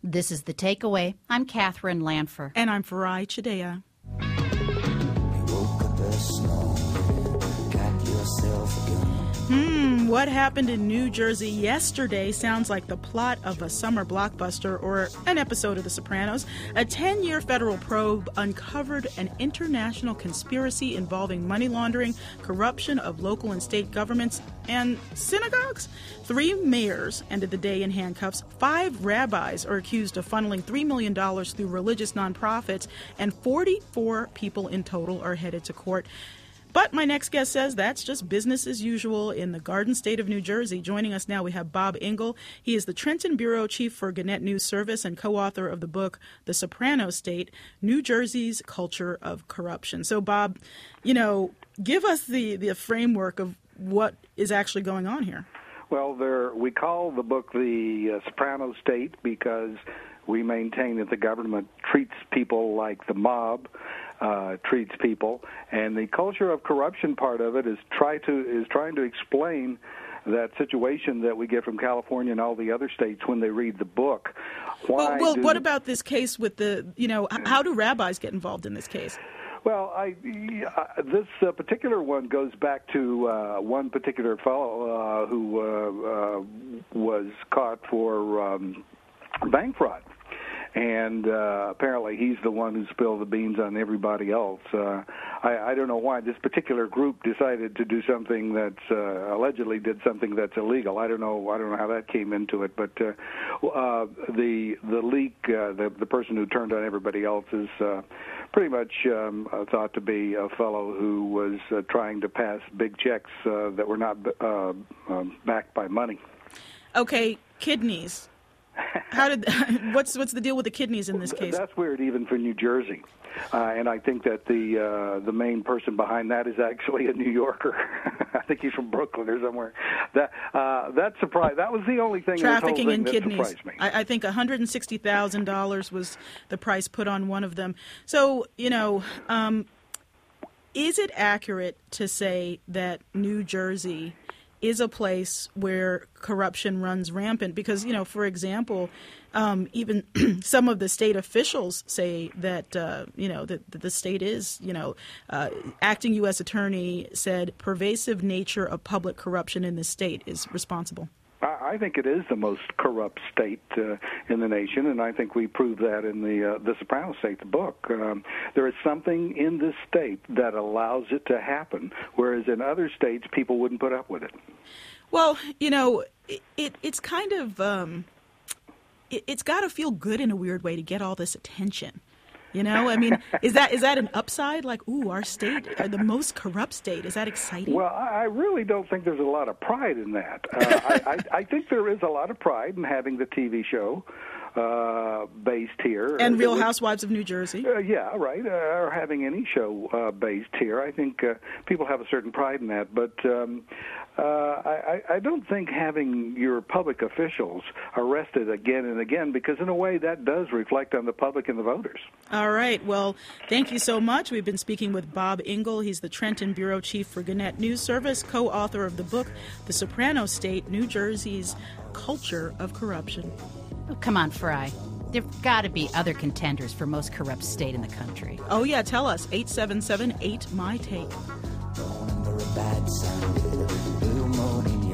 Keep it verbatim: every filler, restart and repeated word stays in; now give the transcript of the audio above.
This is The Takeaway. I'm Catherine Lanfer. And I'm Farai Chidea. Hmm, what happened in New Jersey yesterday sounds like the plot of a summer blockbuster or an episode of The Sopranos. A ten-year federal probe uncovered an international conspiracy involving money laundering, corruption of local and state governments, and synagogues. Three mayors ended the day in handcuffs. Five rabbis are accused of funneling three million dollars through religious nonprofits, and forty-four people in total are headed to court. But my next guest says that's just business as usual in the Garden State of New Jersey. Joining us now, we have Bob Engel. He is the Trenton Bureau Chief for Gannett News Service and co-author of the book, The Sopranos State, New Jersey's Culture of Corruption. So, Bob, you know, give us the, the framework of what is actually going on here. Well, there, we call the book The uh, Sopranos State because we maintain that the government treats people like the mob uh, treats people, and the culture of corruption part of it is try to is trying to explain that situation that we get from California and all the other states when they read the book. Why well, well do, what about this case with the, you know, how do rabbis get involved in this case? Well, I, uh, this uh, particular one goes back to uh, one particular fellow uh, who uh, uh, was caught for um, bank fraud. And uh, apparently he's the one who spilled the beans on everybody else. Uh, I, I don't know why this particular group decided to do something that's uh, allegedly did something that's illegal. I don't know. I don't know how that came into it. But uh, uh, the the leak, uh, the the person who turned on everybody else is uh, pretty much um, thought to be a fellow who was uh, trying to pass big checks uh, that were not uh, um, backed by money. Okay, kidneys. How did what's what's the deal with the kidneys in this case? That's weird, even for New Jersey, uh, and I think that the uh, the main person behind that is actually a New Yorker. I think he's from Brooklyn or somewhere. That uh, that surprised. That was the only thing. Trafficking in in that kidneys. Surprised me. I, I think one hundred and sixty thousand dollars was the price put on one of them. So you know, um, is it accurate to say that New Jersey is a place where corruption runs rampant? Because, you know, for example, um, even some of the state officials say that, uh, you know, that, that the state is, you know, uh, acting U S attorney said pervasive nature of public corruption in the state is responsible. I think it is the most corrupt state uh, in the nation, and I think we prove that in the uh, the Sopranos State, the book. Um, there is something in this state that allows it to happen, whereas in other states, people wouldn't put up with it. Well, you know, it, it it's kind of um, it, it's got to feel good in a weird way to get all this attention. You know, I mean, is that is that an upside? Like, ooh, our state, uh, the most corrupt state. Is that exciting? Well, I really don't think there's a lot of pride in that. Uh, I, I, I think there is a lot of pride in having the T V show uh, based here. And Real Housewives of New Jersey. Uh, yeah, right, uh, or having any show uh, based here. I think uh, people have a certain pride in that. But um, uh, I, I don't think having your public officials arrested again and again, because in a way that does reflect on the public and the voters. All right. Well, thank you so much. We've been speaking with Bob Engel. He's the Trenton Bureau Chief for Gannett News Service, co-author of the book, The Sopranos State, New Jersey's Culture of Corruption. Oh, come on, Fry. There've got to be other contenders for most corrupt state in the country. Oh, yeah. Tell us. eight seven seven eight, M Y, T A K E. Born under a bad sound, blue morning